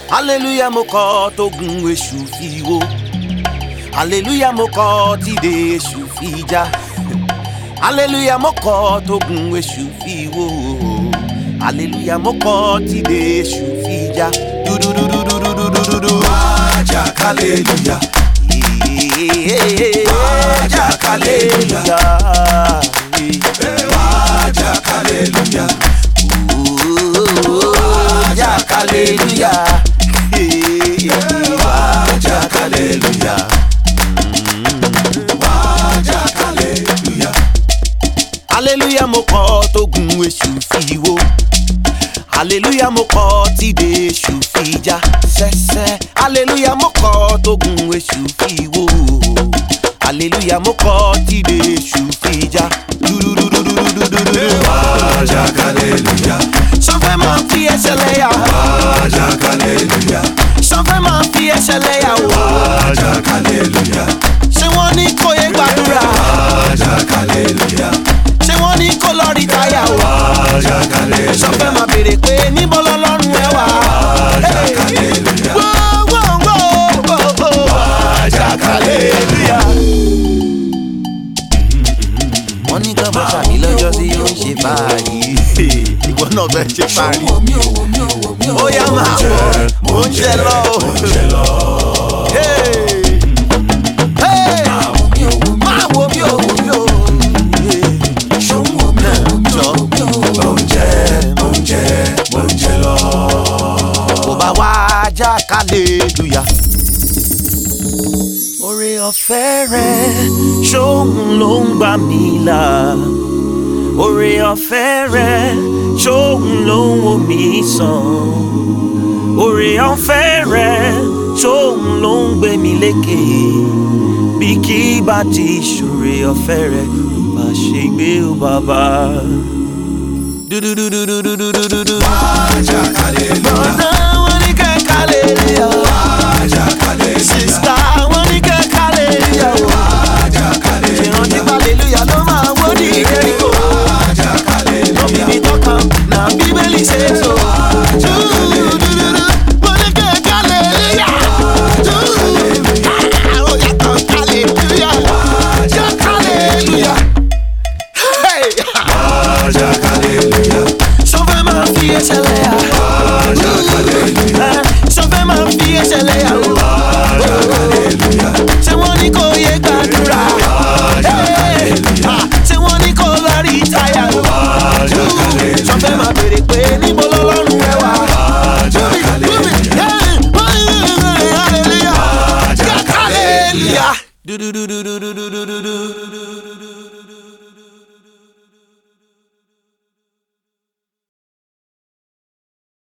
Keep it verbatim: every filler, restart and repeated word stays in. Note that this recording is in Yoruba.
Hallelujah mo kọ́ tógun èṣù fi wó. Hallelujah mo kọ́ tíde èṣù fi já. Hallelujah mo kọ́ tógun èṣù fi wó. Hallelujah mo kọ́ tíde èṣù fi já. Dudududududududu. Wájà hallelujah. Wájà hallelujah. Wájà hallelujah. Wájà hallelujah. Wájà hallelujah. Wájà hallelujah. Hallelujah mo kọ́ tógun èṣù fi wó. Hallelujah mo kọ́ tíde èṣù fi já. Sẹ́sẹ́. Hallelujah mo kọ́ tógun èṣù fi wó. Hallelujah mo kọ́ tíde èṣù fi já. Dudududududududu. Wájà hallelujah. Sọfẹ́ máa fi ẹsẹ̀ lẹ́yà. Wájà hallelujah. Sọfẹ́ máa fi ẹsẹ̀ lẹ́yà o. Wájà hallelujah. Ṣé wọ́n ní kó yé gbàdúrà? Wájà hallelujah. Ṣé wọ́n ní kó lọ rí táyà o? Wájà hallelujah. Sọfẹ́ máa béèrè pé níbo lọ́lọ́run ẹ wà? Wájà hallelujah. Whoa, whoa, whoa, whoa, whoa. Wájà hallelujah. Wọ́n ní kán bá ṣàbí lọ́jọ́ tí ó ń ṣe fàájì. Ìwọ náà fẹ́ ṣe fàájì. Ó yá máa wọ̀, mò ń jẹ lọ. Hey. Hey. Máa wo mi ò wò mí o. Oúnjẹ, oúnjẹ lọ. Kò bá wájà hallelujah. Oore ọ̀fẹ́ rẹ̀ ṣóhun ló ń gbà mí là. Oore ọ̀fẹ́ rẹ̀ ṣóhun ló ń wò mí sàn. Oore ọ̀fẹ́ rẹ̀ ṣóhun ló ń gbé mi lékè. Bí kì í bá ti ṣoore ọ̀fẹ́ rẹ̀ má ṣe gbé o bàbá. Dudududududududu. Wájà hallelujah. Brother, wọ́n ní kẹ́ hallelujah. Wájà hallelujah. Sister, wọ́n ní kẹ́ hallelujah. Wájà hallelujah. Ìrántí hallelujah ló máa wó ní Jericho. Wájà hallelujah. No be me talk am, na Bíbélì say so. Dududududu. Wọ́n ní kẹ́ hallelujah. Ó yàtọ̀ hallelujah. Wájà hallelujah. Hey! Wájà hallelujah. Sọfẹ́ máa fi ẹsẹ̀ lẹ́yà. Wájà hallelujah. Sọfẹ́ máa fi ẹsẹ̀ lẹ́yà. Wájà hallelujah. Ṣé wọ́n ní kó yé gbàdúrà? Ṣé wọ́n ní kó lọ rí táyà? Wájà hallelujah. Sọfẹ́ máa béèrè pé níbo lọ́lọ́run ẹ wà? Wájà hallelujah. Hallelujah. Hallelujah.